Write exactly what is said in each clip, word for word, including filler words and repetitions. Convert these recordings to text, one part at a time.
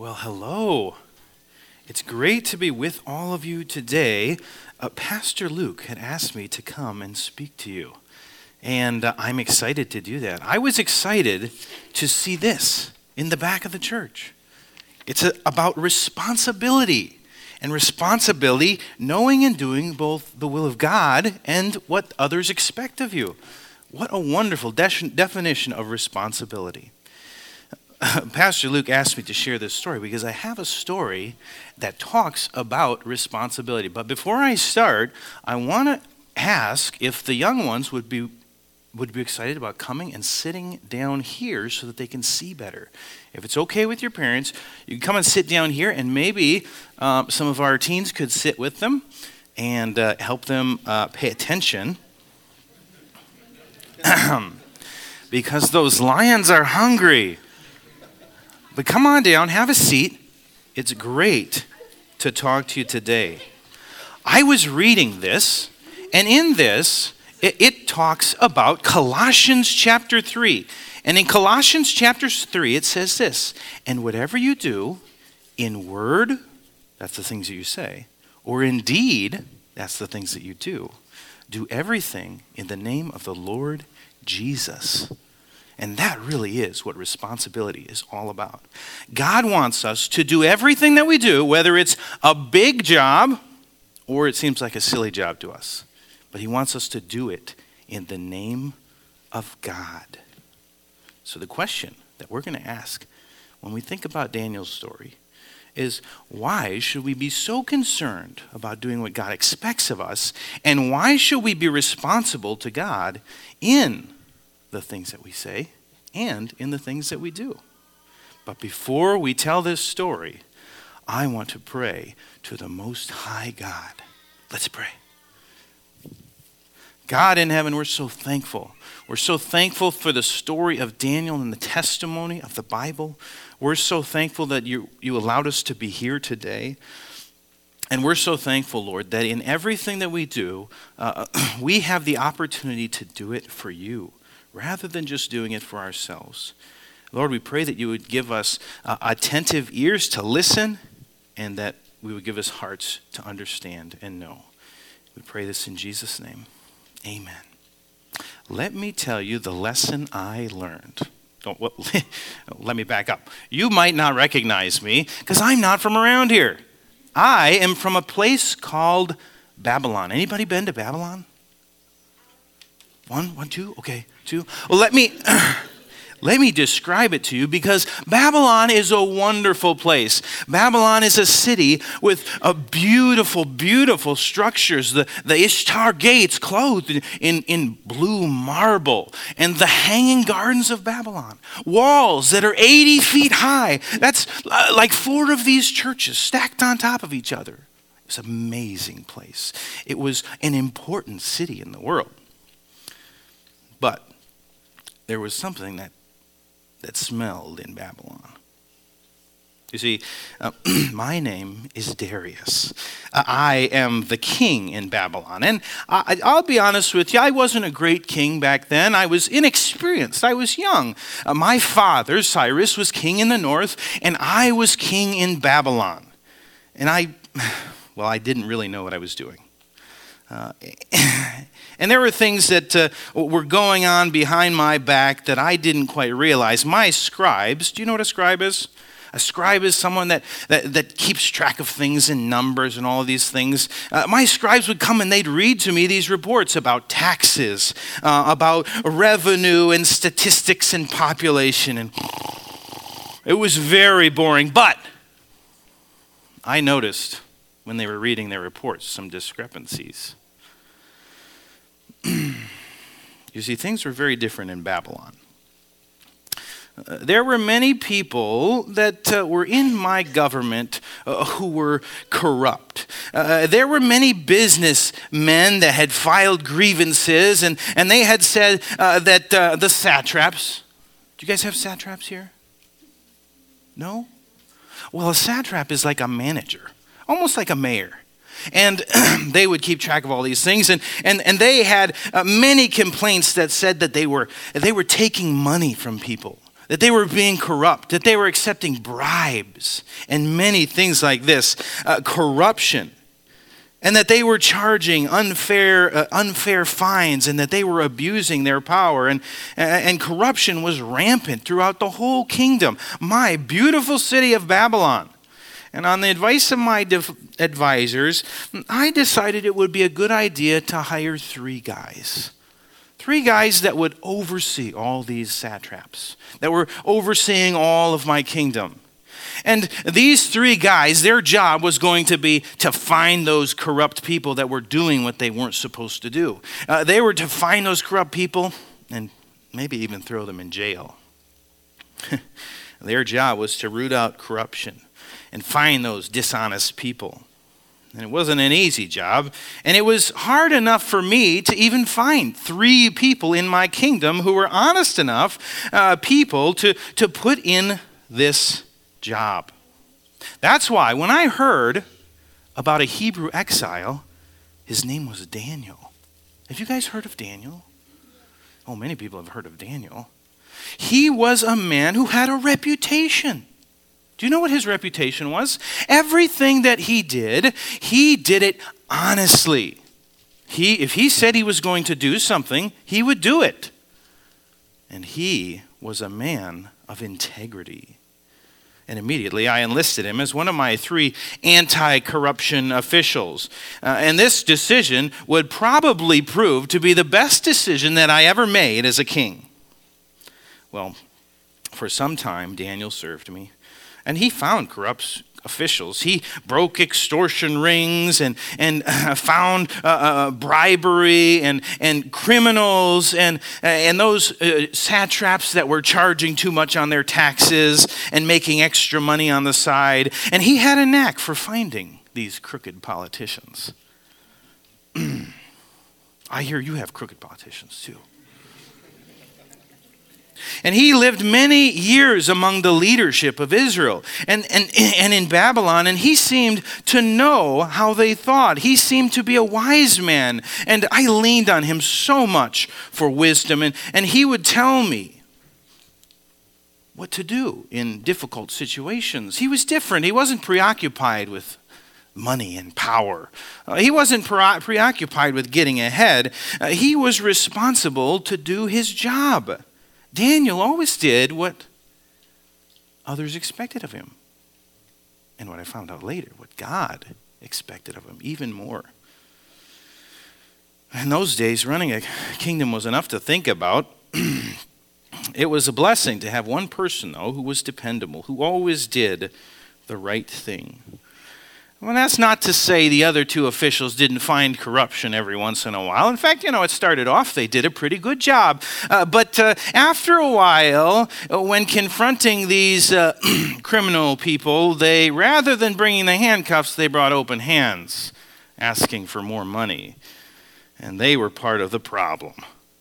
Well, hello. It's great to be with all of you today. Uh, Pastor Luke had asked me to come and speak to you, and uh, I'm excited to do that. I was excited to see this in the back of the church. It's a, about responsibility, and responsibility, knowing and doing both the will of God and what others expect of you. What a wonderful de- definition of responsibility. Pastor Luke asked me to share this story because I have a story that talks about responsibility. But before I start, I want to ask if the young ones would be would be excited about coming and sitting down here so that they can see better. If it's okay with your parents, you can come and sit down here, and maybe um, some of our teens could sit with them and uh, help them uh, pay attention. Because those lions are hungry. But come on down, have a seat. It's great to talk to you today. I was reading this, and in this, it, it talks about Colossians chapter three. And in Colossians chapter three, it says this, and whatever you do in word, that's the things that you say, or in deed, that's the things that you do, do everything in the name of the Lord Jesus. And that really is what responsibility is all about. God wants us to do everything that we do, whether it's a big job or it seems like a silly job to us. But he wants us to do it in the name of God. So the question that we're going to ask when we think about Daniel's story is, why should we be so concerned about doing what God expects of us? And why should we be responsible to God in the things that we say and in the things that we do? But before we tell this story, I want to pray to the Most High God. Let's pray. God in heaven, we're so thankful. We're so thankful for the story of Daniel and the testimony of the Bible. We're so thankful that you, you allowed us to be here today. And we're so thankful, Lord, that in everything that we do, uh, we have the opportunity to do it for you, rather than just doing it for ourselves. Lord, we pray that you would give us uh, attentive ears to listen, and that we would give us hearts to understand and know. We pray this in Jesus' name. Amen. Let me tell you the lesson I learned. Don't, well, let me back up. You might not recognize me because I'm not from around here. I am from a place called Babylon. Anybody been to Babylon? One, one, two, okay, two. Well, let me let me describe it to you, because Babylon is a wonderful place. Babylon is a city with a beautiful, beautiful structures. The, the Ishtar gates clothed in, in, in blue marble, and the hanging gardens of Babylon. Walls that are eighty feet high. That's like four of these churches stacked on top of each other. It's an amazing place. It was an important city in the world. But there was something that that smelled in Babylon. You see, uh, my name is Darius. Uh, I am the king in Babylon. And I, I'll be honest with you, I wasn't a great king back then. I was inexperienced. I was young. Uh, my father, Cyrus, was king in the north, and I was king in Babylon. And I, well, I didn't really know what I was doing. Uh, and there were things that uh, were going on behind my back that I didn't quite realize. My scribes, do you know what a scribe is? A scribe is someone that, that, that keeps track of things in numbers and all of these things. Uh, my scribes would come and they'd read to me these reports about taxes, uh, about revenue and statistics and population. And it was very boring. But I noticed when they were reading their reports some discrepancies. You see, things were very different in Babylon. Uh, there were many people that uh, were in my government uh, who were corrupt. Uh, there were many businessmen that had filed grievances, and, and they had said uh, that uh, the satraps, do you guys have satraps here? No? Well, a satrap is like a manager, almost like a mayor. And they would keep track of all these things. And, and, and they had uh, many complaints that said that they were, they were taking money from people. that they were being corrupt, that they were accepting bribes and many things like this, uh, corruption, and that they were charging unfair uh, unfair fines, and that they were abusing their power, and, and corruption was rampant throughout the whole kingdom. My beautiful city of Babylon. And on the advice of my div- advisors, I decided it would be a good idea to hire three guys. Three guys that would oversee all these satraps, that were overseeing all of my kingdom. And these three guys, their job was going to be to find those corrupt people that were doing what they weren't supposed to do. Uh, they were to find those corrupt people and maybe even throw them in jail. Their job was to root out corruption and find those dishonest people. And it wasn't an easy job, and it was hard enough for me to even find three people in my kingdom who were honest enough uh, people to, to put in this job. That's why when I heard about a Hebrew exile, his name was Daniel. Have you guys heard of Daniel? Oh, many people have heard of Daniel. He was a man who had a reputation. Do you know what his reputation was? Everything that he did, he did it honestly. He, if he said he was going to do something, he would do it. And he was a man of integrity. And immediately I enlisted him as one of my three anti-corruption officials. Uh, and this decision would probably prove to be the best decision that I ever made as a king. Well, for some time, Daniel served me. And he found corrupt officials. He broke extortion rings and, and uh, found uh, uh, bribery and, and criminals and, uh, and those uh, satraps that were charging too much on their taxes and making extra money on the side. And he had a knack for finding these crooked politicians. I hear you have crooked politicians too. And he lived many years among the leadership of Israel and, and, and in Babylon, and he seemed to know how they thought. He seemed to be a wise man, and I leaned on him so much for wisdom, and, and he would tell me what to do in difficult situations. He was different. He wasn't preoccupied with money and power. Uh, he wasn't pre- preoccupied with getting ahead. Uh, he was responsible to do his job. Daniel always did what others expected of him. And what I found out later, what God expected of him, even more. In those days, running a kingdom was enough to think about. It was a blessing to have one person, though, who was dependable, who always did the right thing. Well, that's not to say the other two officials didn't find corruption every once in a while. In fact, you know, it started off, they did a pretty good job. Uh, but uh, after a while, uh, when confronting these uh, criminal people, they, rather than bringing the handcuffs, they brought open hands, asking for more money. And they were part of the problem.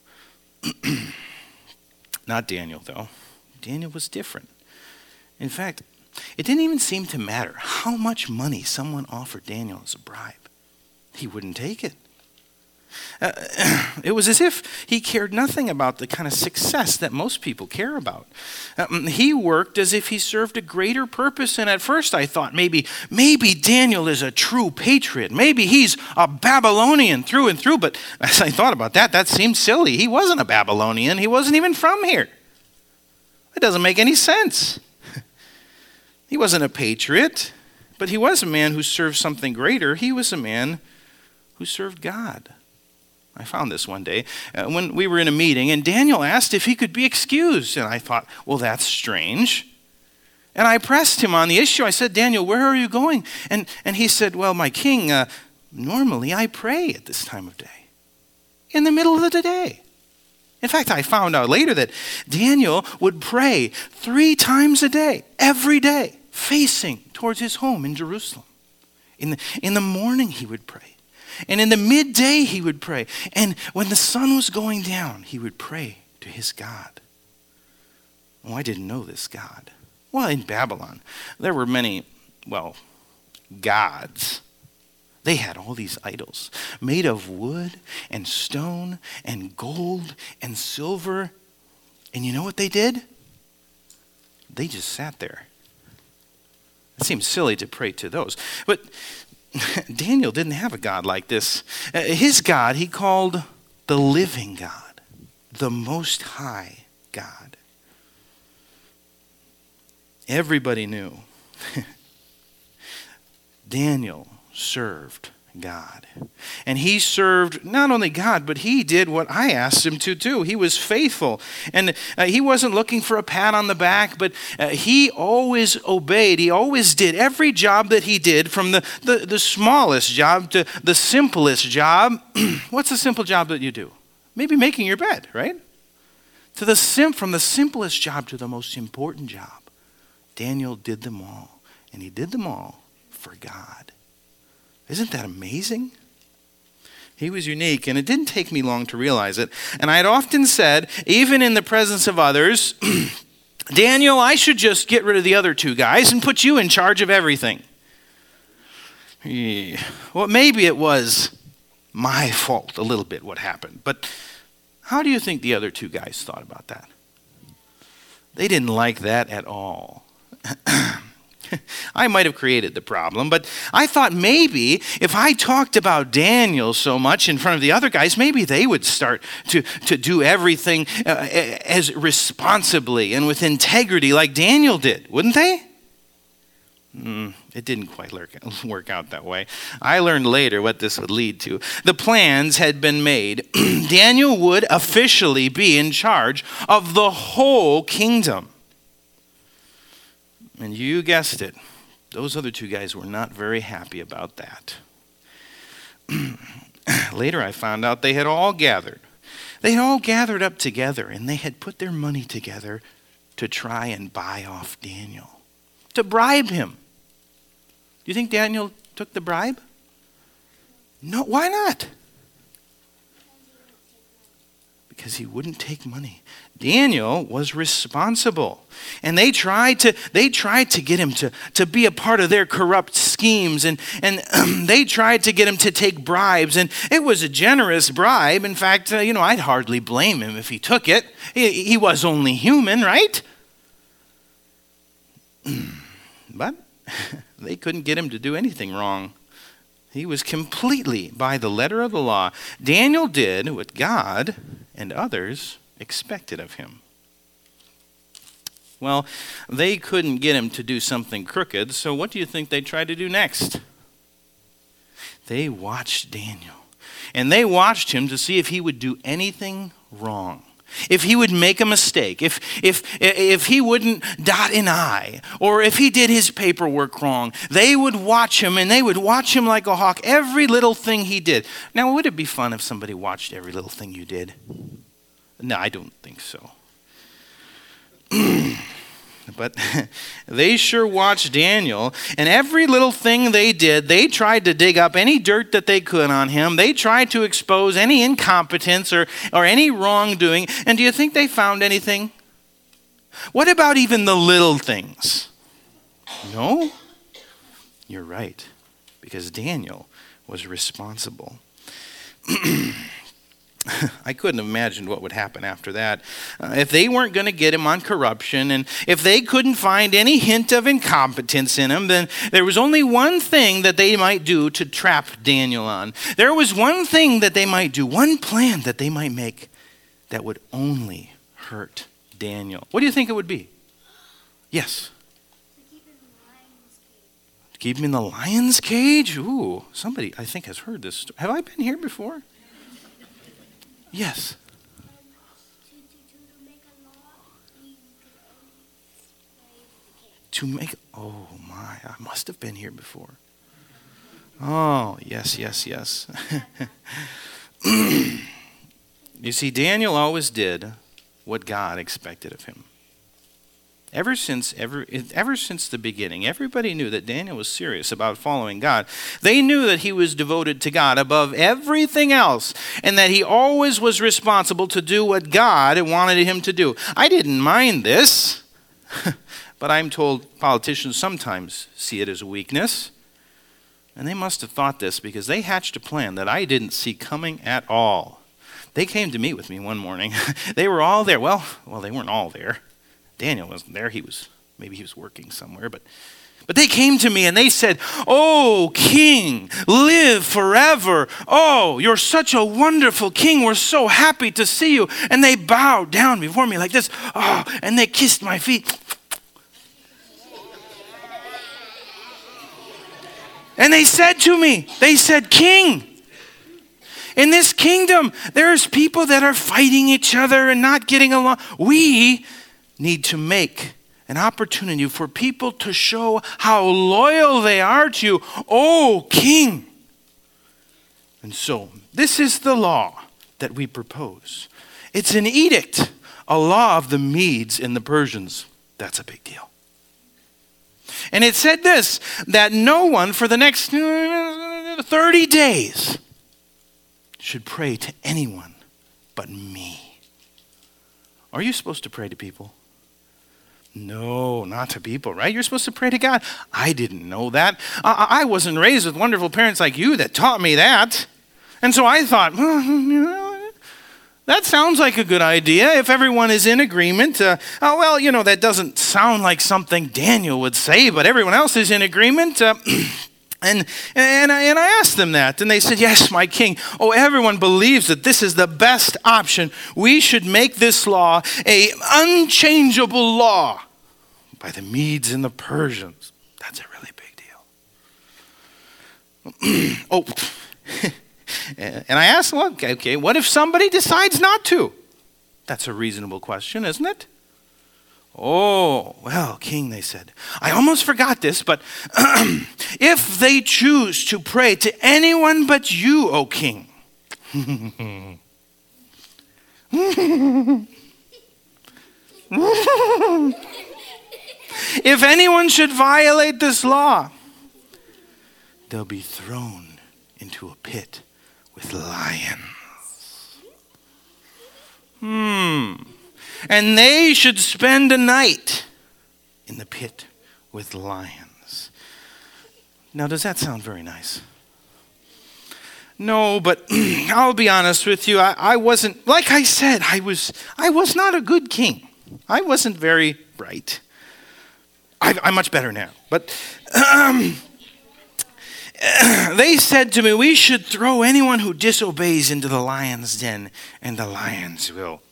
Not Daniel, though. Daniel was different. In fact, it didn't even seem to matter how much money someone offered Daniel as a bribe. He wouldn't take it. Uh, it was as if he cared nothing about the kind of success that most people care about. Um, he worked as if he served a greater purpose, and at first I thought maybe, maybe Daniel is a true patriot. Maybe he's a Babylonian through and through, but as I thought about that, that seemed silly. He wasn't a Babylonian. He wasn't even from here. It doesn't make any sense. He wasn't a patriot, but he was a man who served something greater. He was a man who served God. I found this one day uh, when we were in a meeting, and Daniel asked if he could be excused. And I thought, well, that's strange. And I pressed him on the issue. I said, Daniel, where are you going? And, and he said, well, my king, uh, normally I pray at this time of day, in the middle of the day. In fact, I found out later that Daniel would pray three times a day, every day, facing towards his home in Jerusalem. In the, in the morning he would pray. And in the midday he would pray. And when the sun was going down, he would pray to his God. Oh, I didn't know this God. Well, in Babylon, there were many, well, gods. They had all these idols made of wood and stone and gold and silver. And you know what they did? they just sat there. It seems silly to pray to those. But Daniel didn't have a God like this. Uh, his God he called the living God, the Most High God. Everybody knew Daniel served God. And he served not only God, but he did what I asked him to do. He was faithful. And uh, he wasn't looking for a pat on the back, but uh, he always obeyed. He always did every job that he did, from the, the, the smallest job to the simplest job. What's a simple job that you do? Maybe making your bed, right? To the sim- from the simplest job to the most important job. Daniel did them all. And he did them all for God. Isn't that amazing? He was unique, and it didn't take me long to realize it. And I had often said, even in the presence of others, Daniel, I should just get rid of the other two guys and put you in charge of everything. Yeah. Well, maybe it was my fault a little bit what happened. But how do you think the other two guys thought about that? They didn't like that at all. I might have created the problem, but I thought maybe if I talked about Daniel so much in front of the other guys, maybe they would start to, to do everything uh, as responsibly and with integrity like Daniel did, wouldn't they? Mm, it didn't quite work out that way. I learned later what this would lead to. The plans had been made. Daniel would officially be in charge of the whole kingdom. And you guessed it, those other two guys were not very happy about that. Later I found out they had all gathered. They had all gathered up together, and they had put their money together to try and buy off Daniel, to bribe him. Do you think Daniel took the bribe? No, why not? Because he wouldn't take money. Daniel was responsible. And they tried to they tried to get him to, to be a part of their corrupt schemes. And, and um, they tried to get him to take bribes. And it was a generous bribe. In fact, uh, you know, I'd hardly blame him if he took it. He, he was only human, right? But they couldn't get him to do anything wrong. He was completely by the letter of the law. Daniel did what God and others expected of him. Well, they couldn't get him to do something crooked, so what do you think they tried to do next? They watched Daniel, and they watched him to see if he would do anything wrong. If he would make a mistake, if if if he wouldn't dot an I, or if he did his paperwork wrong, they would watch him, and they would watch him like a hawk, every little thing he did. Now, would it be fun if somebody watched every little thing you did? No, I don't think so. But they sure watched Daniel, and every little thing they did, they tried to dig up any dirt that they could on him. They tried to expose any incompetence or, or any wrongdoing. And do you think they found anything? What about even the little things? No? You're right, because Daniel was responsible. I couldn't have imagined what would happen after that. Uh, if they weren't going to get him on corruption, and if they couldn't find any hint of incompetence in him, then there was only one thing that they might do to trap Daniel on. There was one thing that they might do, one plan that they might make that would only hurt Daniel. What do you think it would be? Yes. To keep him in the lion's cage? Ooh, somebody I think has heard this story. Have I been here before? Yes. To make, oh my, I must have been here before. Oh, yes, yes, yes. You see, Daniel always did what God expected of him. Ever since ever, ever since the beginning, everybody knew that Daniel was serious about following God. They knew that he was devoted to God above everything else, and that he always was responsible to do what God wanted him to do. I didn't mind this, but I'm told politicians sometimes see it as a weakness. And they must have thought this because they hatched a plan that I didn't see coming at all. They came to meet with me one morning. They were all there. Well, well, they weren't all there. Daniel wasn't there. He was Maybe he was working somewhere, but But they came to me and they said, "Oh, King, live forever. Oh, you're such a wonderful king. We're so happy to see you." And they bowed down before me like this. Oh, and they kissed my feet. And they said to me, they said, "King, in this kingdom, there's people that are fighting each other and not getting along. We need to make an opportunity for people to show how loyal they are to you, oh King." And so, this is the law that we propose. It's an edict, a law of the Medes and the Persians. That's a big deal. And it said this, that no one for the next thirty days should pray to anyone but me. Are you supposed to pray to people? No, not to people, right? You're supposed to pray to God. I didn't know that. I, I wasn't raised with wonderful parents like you that taught me that. And so I thought, well, you know, that sounds like a good idea if everyone is in agreement. Uh, oh, well, you know, that doesn't sound like something Daniel would say, but everyone else is in agreement. Uh, And and I, and I asked them that, and they said, "Yes, my king. Oh, everyone believes that this is the best option. We should make this law a unchangeable law by the Medes and the Persians." That's a really big deal. Oh, and I asked them, okay, okay, what if somebody decides not to? That's a reasonable question, isn't it? "Oh, well, King," they said, "I almost forgot this, but if they choose to pray to anyone but you, O King." "If anyone should violate this law, they'll be thrown into a pit with lions. Hmm. And they should spend a night in the pit with lions." Now, does that sound very nice? No, but I'll be honest with you. I, I wasn't, like I said, I was I was not a good king. I wasn't very bright. I, I'm much better now. But um, they said to me, "We should throw anyone who disobeys into the lion's den, and the lions will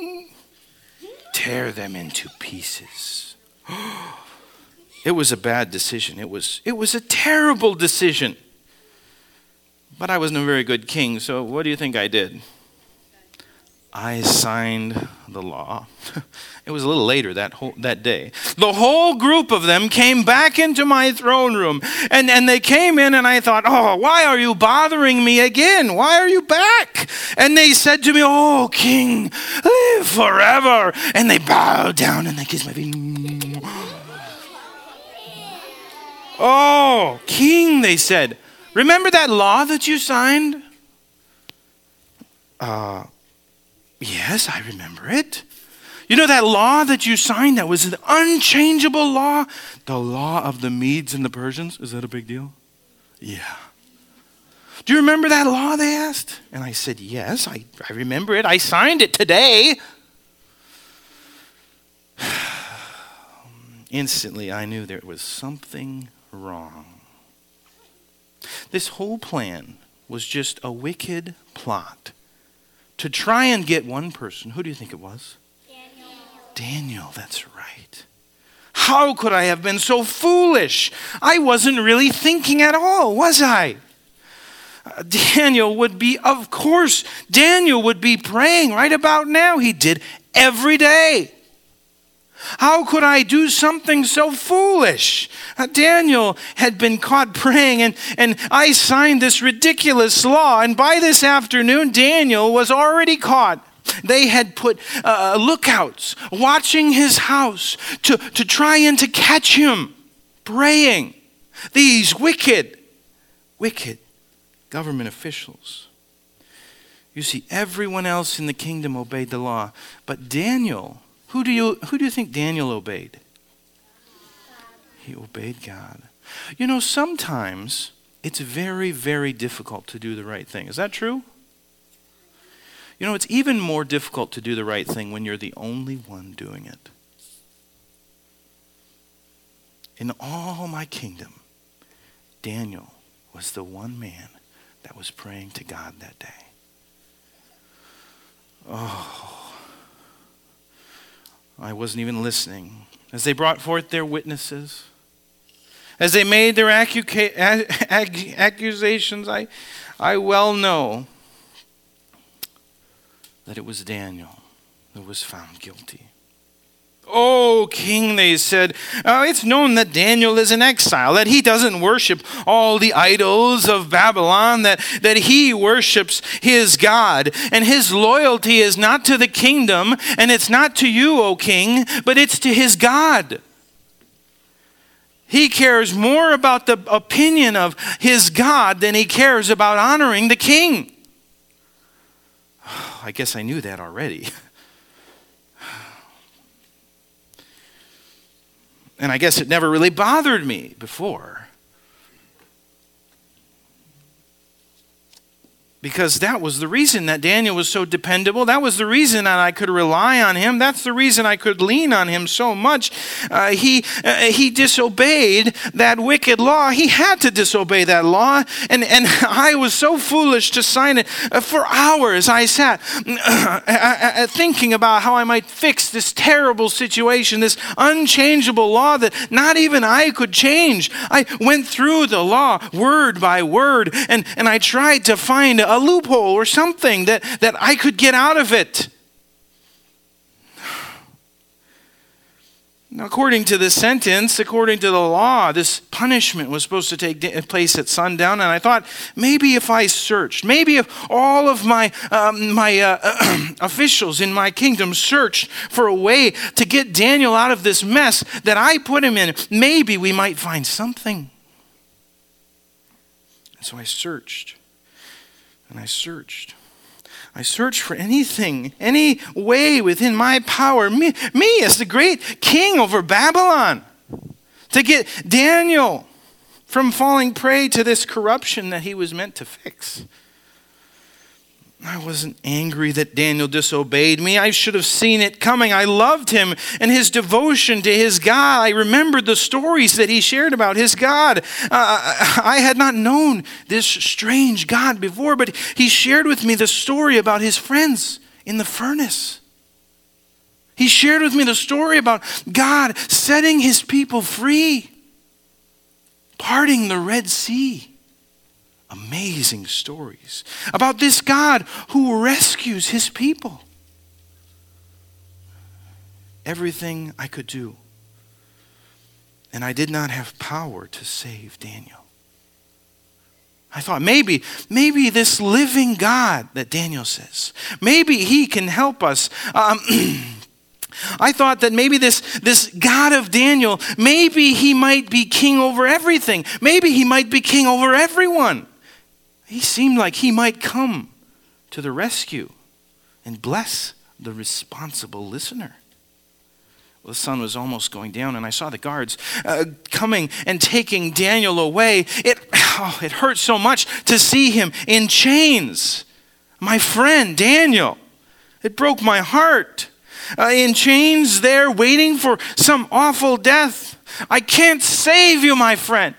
tear them into pieces." It was a bad decision. It was, it was a terrible decision. But I wasn't a very good king, so what do you think I did? I signed the law. It was a little later that whole, that day. The whole group of them came back into my throne room. And, and they came in and I thought, "Oh, why are you bothering me again? Why are you back?" And they said to me, "Oh, King, live forever." And they bowed down and they kissed my feet. "Oh, King," they said, "remember that law that you signed?" Uh, yes, I remember it. You know that law that you signed that was an unchangeable law? The law of the Medes and the Persians? Is that a big deal? Yeah. "Do you remember that law?" they asked. And I said, "Yes, I, I remember it. I signed it today." Instantly, I knew there was something wrong. This whole plan was just a wicked plot to try and get one person. Who do you think it was? Daniel. Daniel, that's right. How could I have been so foolish? I wasn't really thinking at all, was I? Uh, Daniel would be, of course, Daniel would be praying right about now. He did every day. How could I do something so foolish? Uh, Daniel had been caught praying, and, and I signed this ridiculous law. And by this afternoon, Daniel was already caught. They had put uh, lookouts watching his house to, to try and to catch him praying. These wicked, wicked government officials. You see, everyone else in the kingdom obeyed the law, but Daniel, Who do you who do you think Daniel obeyed? He obeyed God. You know, sometimes it's very, very difficult to do the right thing. Is that true? You know, it's even more difficult to do the right thing when you're the only one doing it. in all my kingdom, Daniel was the one man that was praying to God that day. Oh, I wasn't even listening. As they brought forth their witnesses, as they made their accu- ag- accusations, I, I well know that it was Daniel who was found guilty. "Oh, king," they said, uh, "it's known that Daniel is in exile, that he doesn't worship all the idols of Babylon, that, that he worships his God. And his loyalty is not to the kingdom, and it's not to you, O king, but it's to his God. He cares more about the opinion of his God than he cares about honoring the king." I guess I knew that already. And I guess it never really bothered me before. Because that was the reason that Daniel was so dependable. That was the reason that I could rely on him. That's the reason I could lean on him so much. Uh, he uh, he disobeyed that wicked law. He had to disobey that law. And, and I was so foolish to sign it. Uh, for hours I sat uh, thinking about how I might fix this terrible situation, this unchangeable law that not even I could change. I went through the law word by word, and, and I tried to find a loophole or something that, that I could get out of it. Now, according to the sentence, according to the law, this punishment was supposed to take place at sundown, and I thought maybe if I searched, maybe if all of my um, my uh, officials in my kingdom searched for a way to get Daniel out of this mess that I put him in, maybe we might find something. And so I searched. And I searched. I searched for anything, any way within my power, me, me as the great king over Babylon, to get Daniel from falling prey to this corruption that he was meant to fix. I wasn't angry that Daniel disobeyed me. I should have seen it coming. I loved him and his devotion to his God. I remembered the stories that he shared about his God. Uh, I had not known this strange God before, but he shared with me the story about his friends in the furnace. He shared with me the story about God setting his people free, parting the Red Sea. Amazing stories about this God who rescues his people. Everything I could do, and I did not have power to save Daniel. I thought maybe, maybe this living God that Daniel says, maybe he can help us. Um, I thought that maybe this, this God of Daniel, maybe he might be king over everything. Maybe he might be king over everyone. He seemed like he might come to the rescue and bless the responsible listener. Well, the sun was almost going down, and I saw the guards uh, coming and taking Daniel away. It, oh, it hurt so much to see him in chains. My friend, Daniel. It broke my heart. Uh, in chains there, waiting for some awful death. I can't save you, my friend.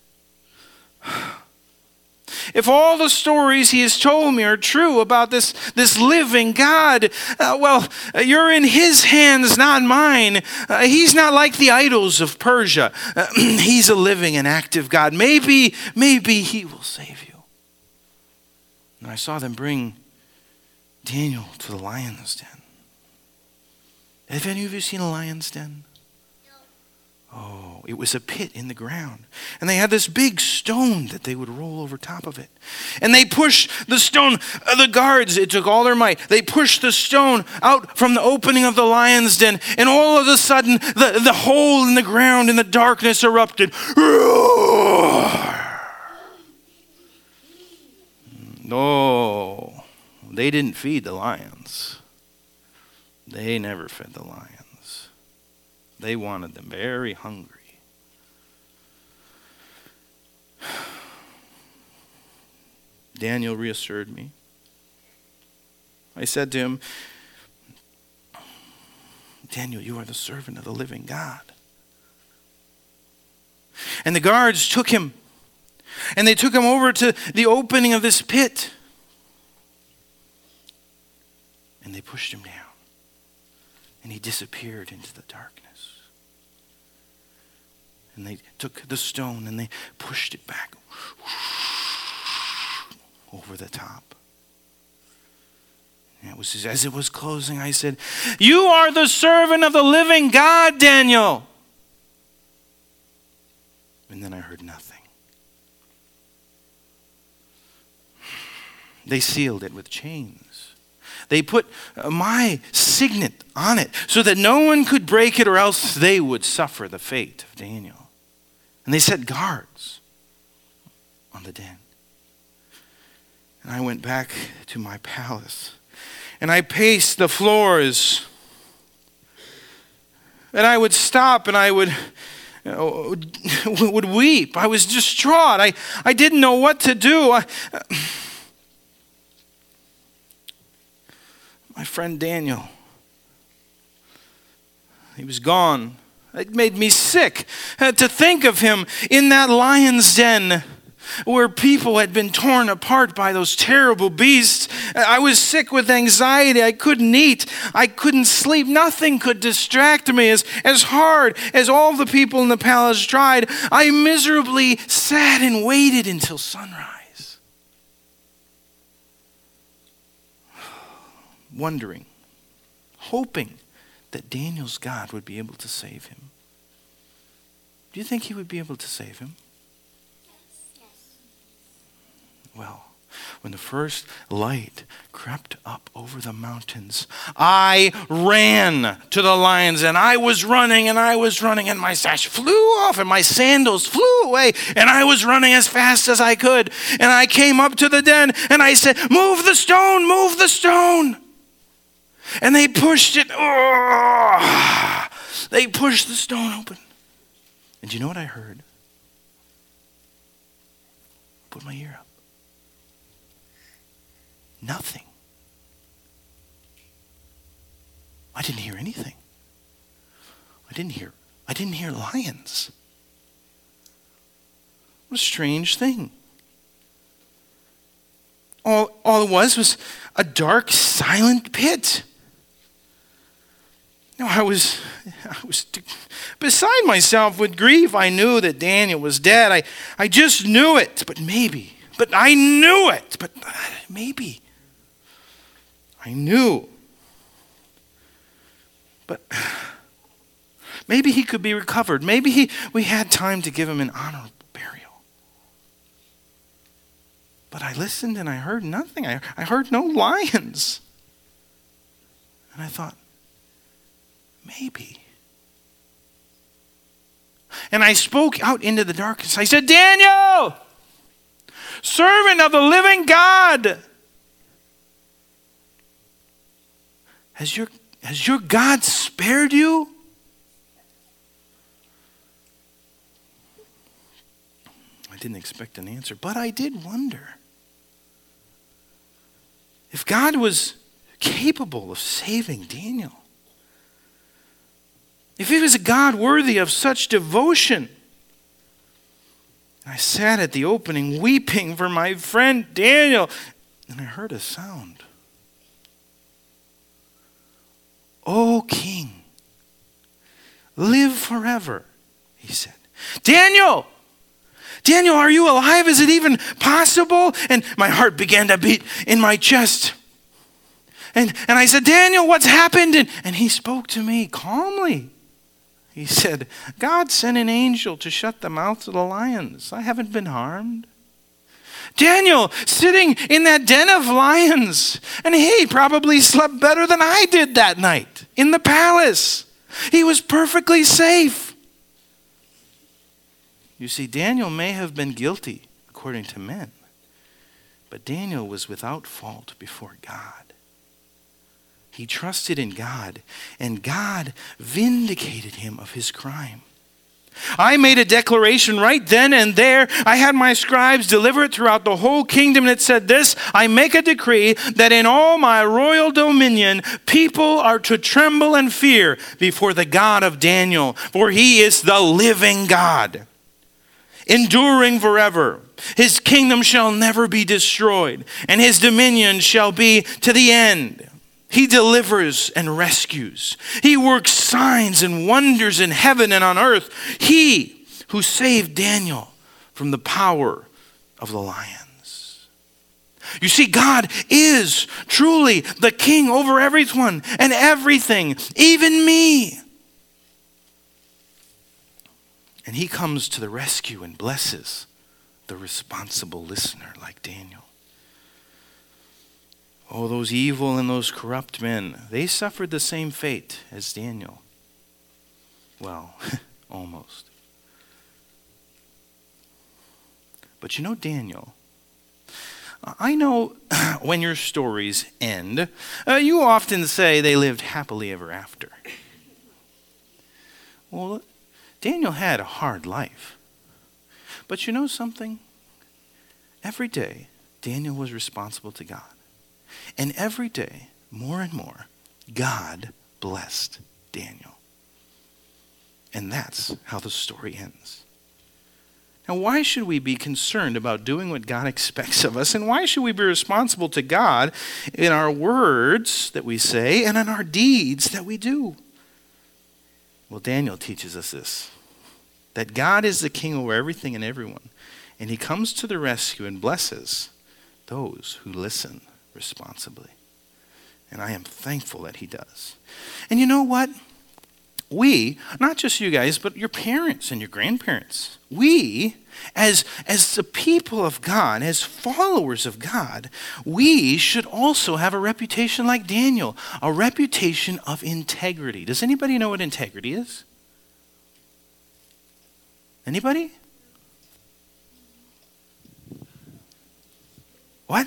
If all the stories he has told me are true about this, this living God, uh, well, you're in his hands, not mine. Uh, he's not like the idols of Persia. Uh, he's a living and active God. Maybe, maybe he will save you. And I saw them bring Daniel to the lion's den. Have any of you seen a lion's den? Oh, it was a pit in the ground. And they had this big stone that they would roll over top of it. And they pushed the stone, uh, the guards, it took all their might. They pushed the stone out from the opening of the lion's den. And all of a sudden, the, the hole in the ground in the darkness erupted. No, they didn't feed the lions. They never fed the lions. They wanted them very hungry. Daniel reassured me. I said to him, Daniel, you are the servant of the living God. And the guards took him, and they took him over to the opening of this pit. And they pushed him down. And he disappeared into the darkness. And they took the stone and they pushed it back over the top. And it was as it was closing, I said, "You are the servant of the living God, Daniel." And then I heard nothing. They sealed it with chains. They put my signet on it so that no one could break it, or else they would suffer the fate of Daniel. And they set guards on the den. And I went back to my palace, and I paced the floors. And I would stop and I would, you know, would weep. I was distraught. I, I didn't know what to do. I, my friend Daniel, he was gone. It made me sick uh, to think of him in that lion's den where people had been torn apart by those terrible beasts. I was sick with anxiety. I couldn't eat. I couldn't sleep. Nothing could distract me. As, as hard as all the people in the palace tried, I miserably sat and waited until sunrise, wondering, hoping that Daniel's God would be able to save him. Do you think he would be able to save him? Well, when the first light crept up over the mountains, I ran to the lions, and I was running and I was running, and my sash flew off and my sandals flew away, and I was running as fast as I could. And I came up to the den and I said, "Move the stone, move the stone." And they pushed it. Oh, they pushed the stone open. And do you know what I heard? Put my ear up. Nothing. I didn't hear anything. I didn't hear, I didn't hear lions. What a strange thing. All, all it was was a dark, silent pit. Now I was, I was beside myself with grief. I knew that Daniel was dead. I, I just knew it, but maybe, but I knew it, but maybe. I knew. But maybe he could be recovered. Maybe he, we had time to give him an honorable burial. But I listened and I heard nothing. I, I heard no lions. And I thought, maybe. And I spoke out into the darkness. I said, "Daniel, servant of the living God, Has your, has your God spared you?" I didn't expect an answer, but I did wonder if God was capable of saving Daniel. If he was a God worthy of such devotion. I sat at the opening weeping for my friend Daniel, and I heard a sound. "O King, live forever," he said. "Daniel, Daniel, are you alive? Is it even possible?" And my heart began to beat in my chest. And, and I said, "Daniel, what's happened?" And, and he spoke to me calmly. He said, "God sent an angel to shut the mouths of the lions. I haven't been harmed." Daniel, sitting in that den of lions, and he probably slept better than I did that night in the palace. He was perfectly safe. You see, Daniel may have been guilty according to men, but Daniel was without fault before God. He trusted in God, and God vindicated him of his crime. I made a declaration right then and there. I had my scribes deliver it throughout the whole kingdom, and it said this: "I make a decree that in all my royal dominion, people are to tremble and fear before the God of Daniel, for he is the living God." enduring forever. His kingdom shall never be destroyed, and his dominion shall be to the end. He delivers and rescues. He works signs and wonders in heaven and on earth. He who saved Daniel from the power of the lions. You see, God is truly the king over everyone and everything, even me. And he comes to the rescue and blesses the responsible listener like Daniel. Oh, those evil and those corrupt men, they suffered the same fate as Daniel. Well, almost. But you know, Daniel, I know when your stories end, uh, you often say they lived happily ever after. Well, Daniel had a hard life. But you know something? Every day, Daniel was responsible to God. And every day, more and more, God blessed Daniel. And that's how the story ends. Now, why should we be concerned about doing what God expects of us? And why should we be responsible to God in our words that we say and in our deeds that we do? Well, Daniel teaches us this, that God is the king over everything and everyone, and he comes to the rescue and blesses those who listen responsibly. And I am thankful that he does. And you know what? We, not just you guys, but your parents and your grandparents, we, as, as the people of God, as followers of God, we should also have a reputation like Daniel, a reputation of integrity. Does anybody know what integrity is? Anybody? What?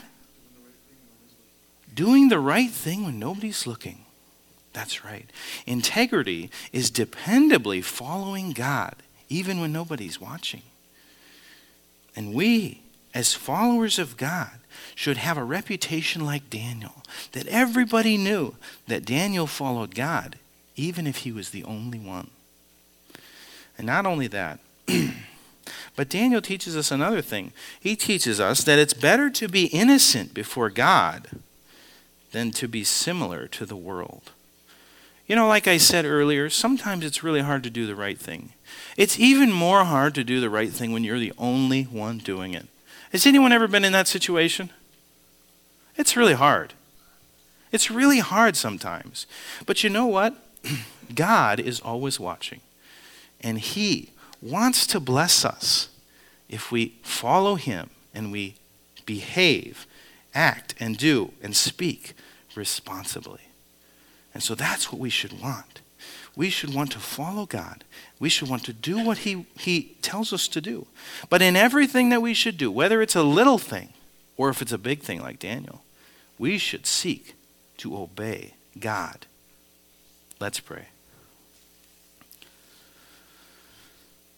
Doing the right thing when nobody's looking. That's right. Integrity is dependably following God, even when nobody's watching. And we, as followers of God, should have a reputation like Daniel, that everybody knew that Daniel followed God, even if he was the only one. And not only that, but Daniel teaches us another thing. He teaches us that it's better to be innocent before God than to be similar to the world. You know, like I said earlier, sometimes it's really hard to do the right thing. It's even more hard to do the right thing when you're the only one doing it. Has anyone ever been in that situation? It's really hard. It's really hard sometimes. But you know what? God is always watching. And he wants to bless us if we follow him and we behave, act, and do, and speak responsibly. And so that's what we should want. We should want to follow God. We should want to do what he, he tells us to do. But in everything that we should do, whether it's a little thing or if it's a big thing like Daniel, we should seek to obey God. Let's pray.